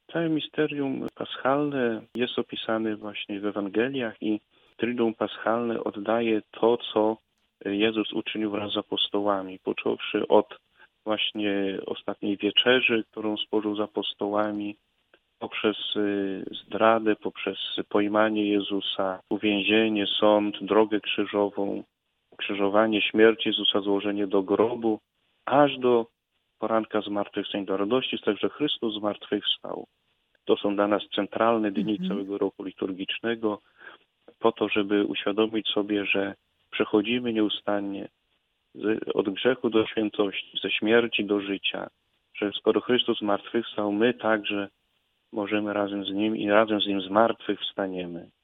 Całe misterium paschalne jest opisane właśnie w Ewangeliach i Triduum Paschalne oddaje to, co Jezus uczynił wraz z apostołami, począwszy od właśnie ostatniej wieczerzy, którą spożył z apostołami, poprzez zdradę, poprzez pojmanie Jezusa, uwięzienie, sąd, drogę krzyżową, ukrzyżowanie, śmierć Jezusa, złożenie do grobu, aż do poranka zmartwychwstania, do radości z tego, że Chrystus zmartwychwstał. To są dla nas centralne dni Mhm. całego roku liturgicznego, po to, żeby uświadomić sobie, że przechodzimy nieustannie od grzechu do świętości, ze śmierci do życia, że skoro Chrystus zmartwychwstał, my także możemy razem z Nim i razem z Nim zmartwychwstaniemy.